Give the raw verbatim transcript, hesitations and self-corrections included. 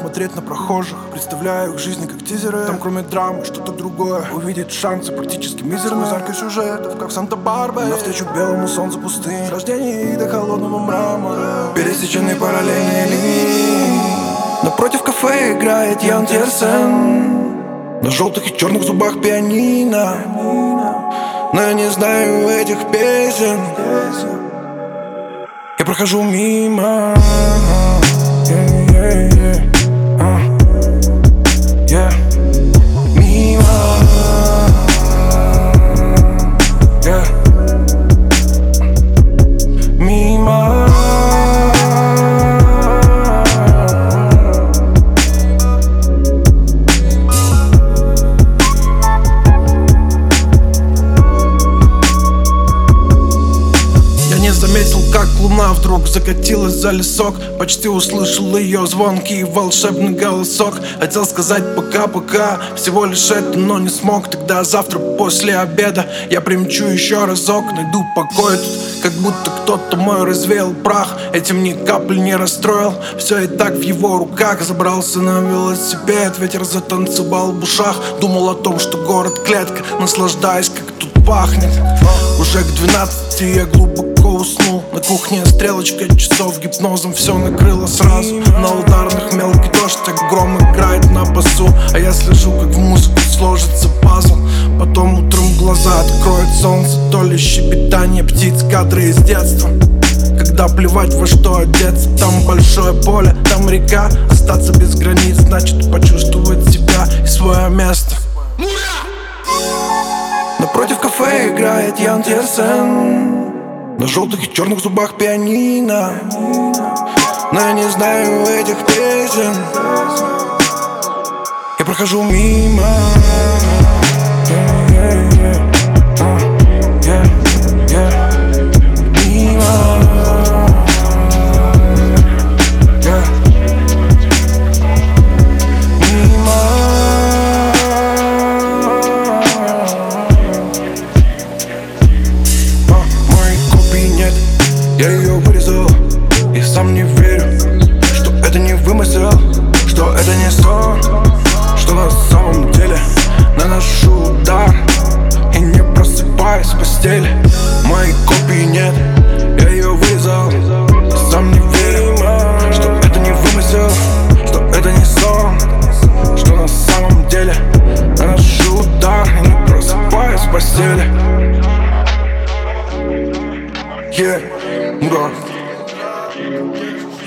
смотреть на прохожих. Представляю их жизни как тизеры. Там кроме драмы что-то другое. Увидеть шансы практически мизерные. Заркой сюжетов, как в Санта-Барбаре. Навстречу белому солнцу пустынь. С рождения и до холодного мрамора. Пересеченные параллельные линии. Напротив кафе играет Ян Тiersen. На желтых и черных зубах пианино. Но я не знаю этих песен. Я прохожу мимо. Yeah, yeah, yeah. Uh. Yeah. Мимо. Yeah. Мимо. Заметил, как луна вдруг закатилась за лесок. Почти услышал ее звонкий волшебный голосок. Хотел сказать пока-пока, всего лишь это, но не смог. Тогда завтра после обеда я примчу еще разок. Найду покой тут, как будто кто-то мой развеял прах. Этим ни капли не расстроил, все и так в его руках. Забрался на велосипед, ветер затанцевал в ушах. Думал о том, что город клетка, наслаждаясь, как тут пахнет. Уже к двенадцати я глубоко уснул. На кухне стрелочка часов гипнозом все накрыло сразу. На ударных мелкий дождь, а гром играет на басу. А я слежу, как в музыку сложится пазл. Потом утром глаза откроет солнце. То ли щебетание птиц, кадры из детства. Когда плевать во что одеться. Там большое поле, там река. Остаться без границ значит почувствовать себя и свое место. Напротив кафе играет Ян Тiersen. На желтых и черных зубах пианино. Но я не знаю этих песен. Я прохожу мимо. Yeah, yeah, yeah. Uh, yeah, yeah. Мимо. Yeah. Мимо. Я ее вырезал и сам не верю, что это не вымысел, что это не сон, что на самом деле наношу удар и не просыпаюсь в постели. Моей копии нет, я ее вырезал и сам не верю, что это не вымысел, что это не сон, что на самом деле наношу удар и не просыпаюсь в постели. Yeah. Мура.